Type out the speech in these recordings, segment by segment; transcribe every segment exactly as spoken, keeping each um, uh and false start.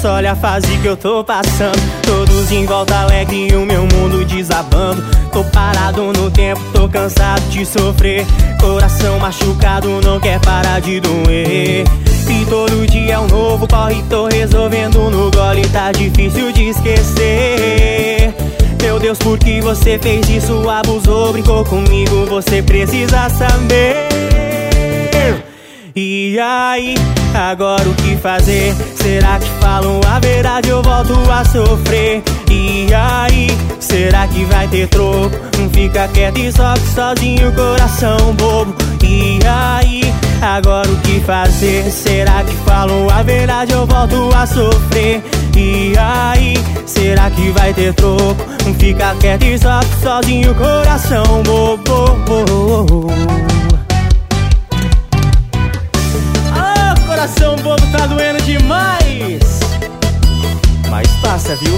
Nossa, olha a fase que eu tô passando. Todos em volta alegre e o meu mundo desabando. Tô parado no tempo, tô cansado de sofrer. Coração machucado, não quer parar de doer. E todo dia é um novo corre, tô resolvendo no gole. Tá difícil de esquecer. Meu Deus, por que você fez isso? Abusou, brincou comigo, você precisa saber. E aí, agora o que fazer? Será que falam a verdade, eu volto a sofrer? E aí, será que vai ter troco? Não fica quieto e sofre sozinho, coração bobo. E aí, agora o que fazer? Será que falam a verdade, eu volto a sofrer? E aí, será que vai ter troco? Não fica quieto e sofre sozinho, coração bobo. Coração bobo, tá doendo demais. Mas passa, viu?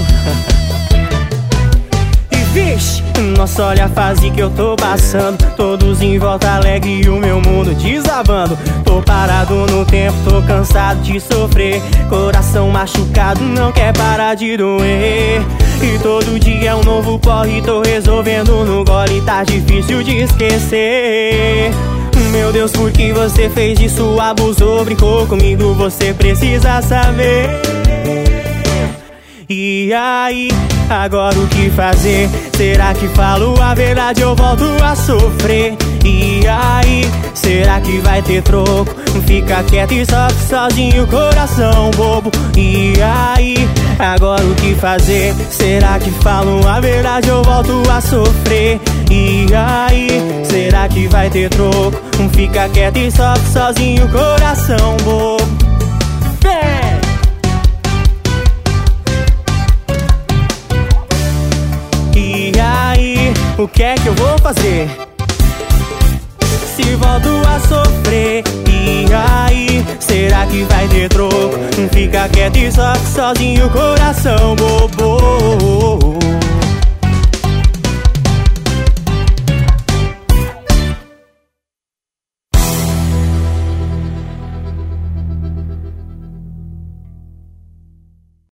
E vixe, nossa, olha a fase que eu tô passando. Todos em volta alegre e o meu mundo desabando. Tô parado no tempo, tô cansado de sofrer. Coração machucado, não quer parar de doer. E todo dia é um novo porre, tô resolvendo no gole. Tá difícil de esquecer. Meu Deus, por que você fez isso? Abusou, brincou comigo, você precisa saber. E aí, agora o que fazer? Será que falo a verdade, eu volto a sofrer? E aí, será que vai ter troco? Fica quieto e sofre sozinho, coração bobo. E aí, agora o que fazer? Será que falo a verdade, eu volto a sofrer? E aí, será que vai ter troco? Fica quieto e sofre sozinho, coração bobo. Vem! E aí, o que é que eu vou fazer? Se volto a sofrer, e aí, será que vai ter troco? Fica quieto e sofre sozinho, coração bobo.